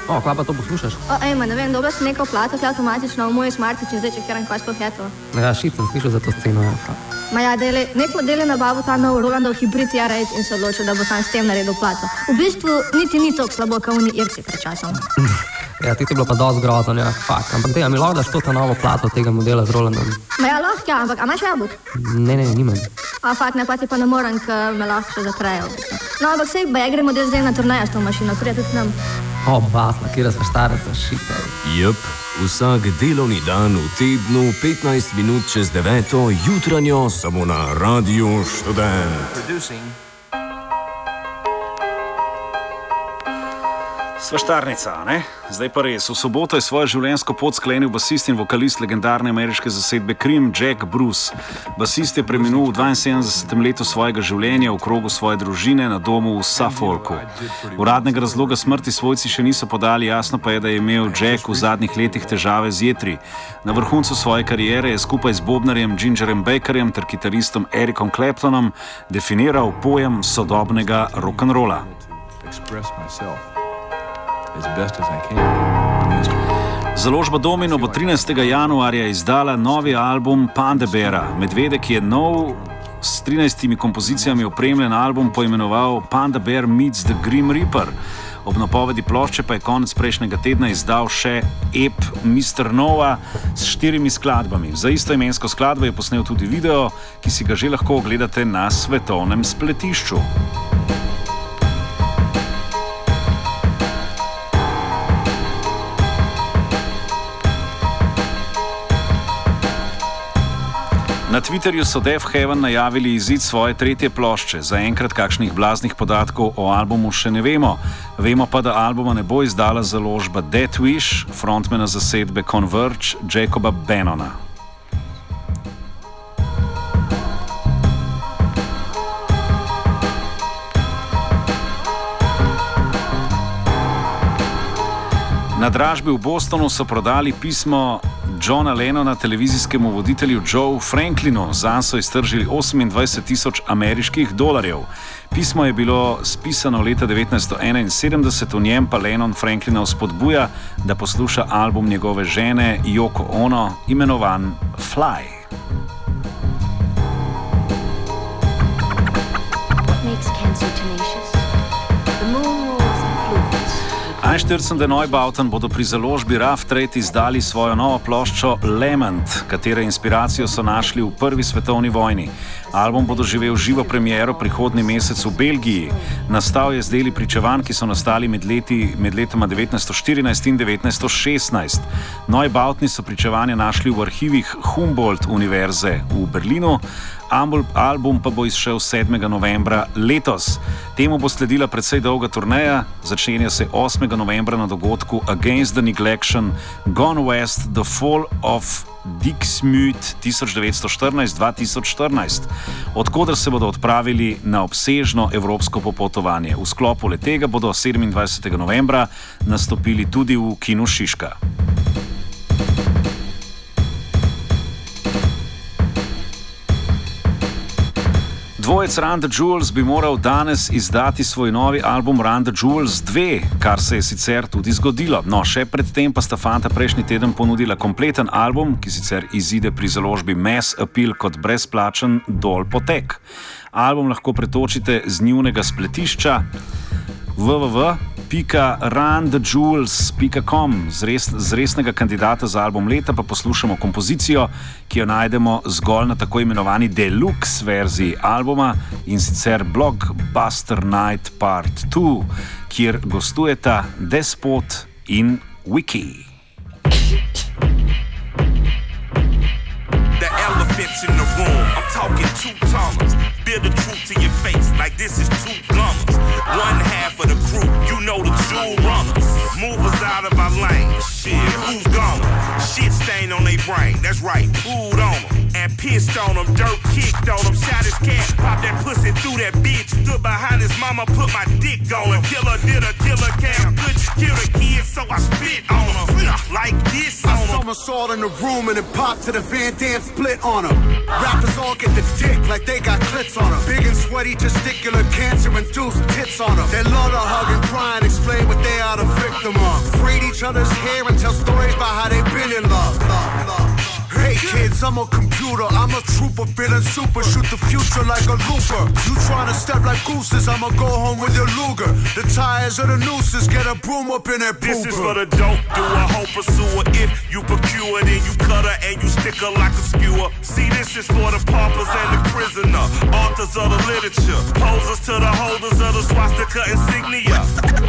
O, kva pa to poslušaš? Ne vem, dobro sem neko plato, ki je avtomatično v moj smartič in zdaj čekiram, kaj sploh je to. Ja, šit sem slišal za to sceno. Nek model je nabavil ta nov Rolandov hibrid R8 in se odločil, da bo sam s tem naredil plato. V bistvu niti ni toliko slabo, kot oni Irci pred časom. Ja, ti je bilo pa dosti grozno, ja, fakt. Ampak dej, a mi lahko daš to ta novo plato tega modela z Rolandom? Lahko, ja, ampak a imaš jabolk? Ne, nimam. Fakt, ne, pa ti pa ne morem, ker me lahko še zatrejo. No, ampak sej, gre model zdaj na turnejo s to mašino, prija tudi nam. Basna, kjera sva stareca, šita. Vsak delovni dan v tednu, 15 minut čez 9, jutranjo, samo na Radiu Študent. Svaštarnica, ne? Zdaj pa res. V soboto je svojo življenjsko pot sklenil basist in vokalist legendarne ameriške zasedbe Cream, Jack Bruce. Basist je preminul v 72. letu svojega življenja v krogu svoje družine na domu v Suffolku. Uradnega razloga smrti svojci še niso podali, jasno pa je, da je imel Jack v zadnjih letih težave z jetri. Na vrhuncu svoje kariere je skupaj z bobnarjem Gingerem Bakerjem ter kitaristom Ericom Claptonom definiral pojem sodobnega rock'n'rolla. Založba Domino bo 13. januarja izdala novi album Pandabera. Medvedek je nov s 13 kompozicijami opremljen album poimenoval Pandaber Meets the Grim Reaper. Ob napovedi plošče pa je konec prejšnjega tedna izdal še EP Mr. Nova s 4 skladbami. Za istoimensko skladbo je posnel tudi video, ki si ga že lahko ogledate na svetovnem spletišču. Na Twitterju so Deaf Heaven najavili izid svoje 3. plošče. Zaenkrat kakšnih blaznih podatkov o albumu še ne vemo. Vemo pa, da albuma ne bo izdala založba Death Wish, frontmana zasedbe Converge, Jacoba Bannona. Na dražbi v Bostonu so prodali pismo Johna Lennona televizijskemu voditelju Joe Franklinu. Zanj so iztržili $28,000 ameriških. Pismo je bilo spisano leta 1971, v njem pa Lennon Franklina vzpodbuja, da posluša album njegove žene Yoko Ono, imenovan Fly. 41. Neubauten bodo pri založbi Rough Trade izdali svojo novo ploščo Lament, katere inspiracijo so našli v Prvi svetovni vojni. Album bo doživel živo premiero prihodnji mesec v Belgiji. Nastal je z deli pričevanj, ki so nastali med letoma 1914 in 1916. Neubauteni so pričevanja našli v arhivih Humboldt univerze v Berlinu. Album pa bo izšel 7. novembra letos. Temu bo sledila precej dolga turneja, začenja se 8. novembra na dogodku Against the Neglection, Gone West, The Fall of Dixmude 1914-2014, odkoder se bodo odpravili na obsežno evropsko popotovanje. V sklopu letega bodo 27. novembra nastopili tudi v Kinu Šiška. Dvojec Run the Jewels bi moral danes izdati svoj novi album Run the Jewels 2, kar se je sicer tudi zgodilo. No, še predtem pa sta fanta prejšnji teden ponudila kompleten album, ki sicer izide pri založbi Mass Appeal kot brezplačen dol potek. Album lahko pretočite z njunega spletišča www.runthejewels.com. Z resnega kandidata za album leta pa poslušamo kompozicijo, ki jo najdemo zgolj na tako imenovani deluxe verziji albuma, in sicer Blockbuster Night Part 2, kjer gostujeta Despot in Wiki. The elephants in the room, I'm talking two-tonguers. Bear the truth to your face like this is two gummers. One half of the crew, you know the jewel runners. Movers out of our lane, shit, who's gone? Shit stain on they brain, that's right, pooed on them. And pissed on them, dirt kicked on them, shot his cat, popped that pussy through that bitch. Stood behind his mama, put my dick on him. Killer did a killer cam, good kill the kid, so I spit on him. Like this on him. Somersault in the room and then pop to the Van Damme split on him. Rappers all get the dick like they got clits on them. Big and sweaty testicular cancer induced tits on them. They love to hug and cry and explain what they are the victim of. others hair and tell stories about how they've been in love. Hey kids, I'm a computer, I'm a trooper, feeling super, shoot the future like a looper. You trying to step like gooses, I'ma go home with your Luger. The tires of the nooses, get a broom up in that pooper. This is for the dope doer, hope pursuer. If you procure, then you cut her and you stick her like a skewer. See, this is for the paupers and the prisoner, authors of the literature, posers to the holders of the swastika insignia.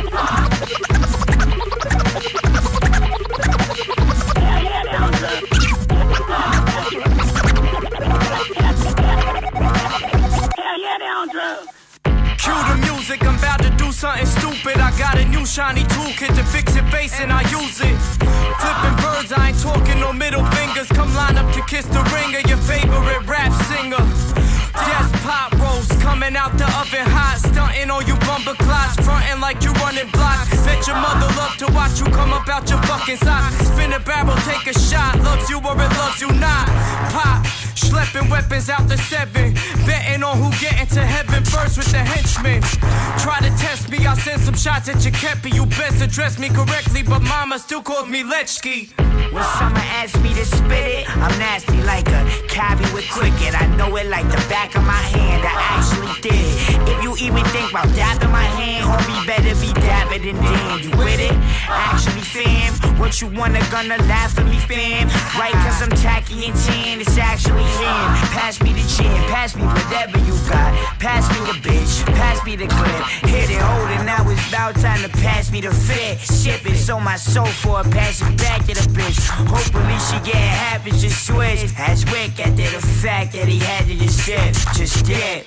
Cue the music, I'm about to do something stupid. I got a new shiny toolkit to fix your face and I use it. Flipping birds, I ain't talking no middle fingers. Come line up to kiss the ring of your favorite rap singer. Yes, pot roast coming out the oven hot, stunting on you bumper clots, fronting like you running blocks. Bet your mother love to watch you come up out your fucking sock. Spin a barrel, take a shot, loves you or it loves you not. Pop, schlepping weapons out the 7, betting on who getting to heaven first with the henchmen. Try to test me, I'll send some shots at your kepi. You best address me correctly, but mama still calls me Lechki. When someone asks me to spit it, I'm nasty like a cabbie with cricket. I know it like the back of my hand, I actually did. If you even think about dabbing my hand, homie, better be dabbing than damn. You with it? Actually, fam, what you wanna gonna laugh at me, fam? Right, cause I'm tacky and tan, it's actually him. Pass me the chin, pass me whatever you got. Pass me the bitch, pass me the clip. Hit it, hold it, now it's about time to pass me the fit. Ship it, so my soul for it, pass it back to the bitch. Hopefully she get happy, just switch. That's wick after the fact that he had to just dip, just dip.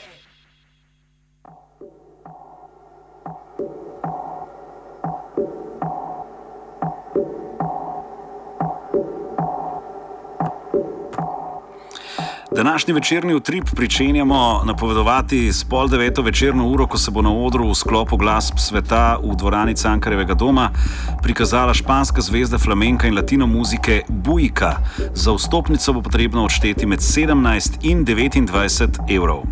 Današnji večerni utrip pričenjamo napovedovati s 8:30 večerno uro, ko se bo na odru v sklopu Glasb sveta v dvorani Cankarjevega doma prikazala španska zvezda flamenka in latino muzike Buika. Za vstopnico bo potrebno odšteti med 17 in 29 evrov.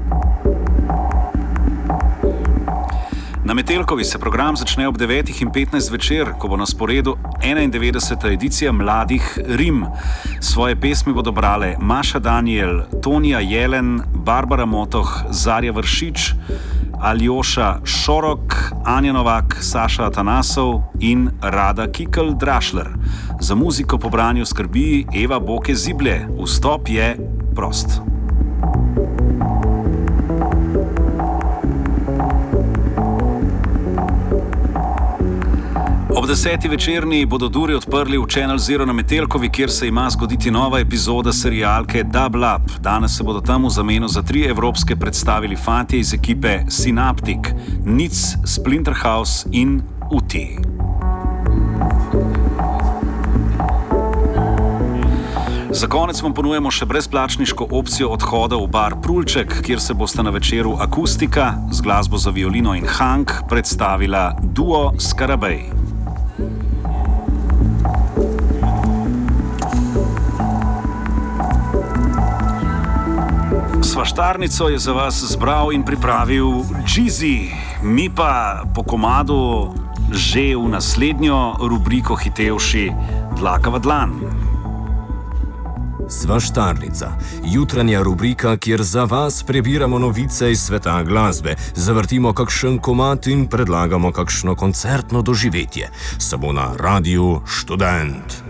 Na Metelkovi se program začne ob 9:15 večer, ko bo na sporedu 91. edicija Mladih Rim. Svoje pesmi bodo brale Maša Daniel, Tonija Jelen, Barbara Motoh, Zarja Vršič, Aljoša Šorok, Anja Novak, Saša Atanasov in Rada Kikl-Drašler. Za muziko po branju skrbi Eva Boke Ziblje. Vstop je prost. Ob 10. večerni bodo duri odprli v Channel Zero na Metelkovi, kjer se ima zgoditi nova epizoda serialke Double Up. Danes se bodo tam v zameno za 3 evropske predstavili fantje iz ekipe Synaptic, Nic, Splinterhouse in Uti. Za konec vam ponujemo še brezplačniško opcijo odhoda v bar Prulček, kjer se bosta na večeru Akustika z glasbo za violino in hank predstavila duo Skarabej. Svaštarnico je za vas zbral in pripravil Jeezy, mi pa po komadu že v naslednjo rubriko hitevši Dlakava dlan. Svaštarnica, jutranja rubrika, kjer za vas prebiramo novice iz sveta glasbe, zavrtimo kakšen komad in predlagamo kakšno koncertno doživetje. Samo na Radiu Študent.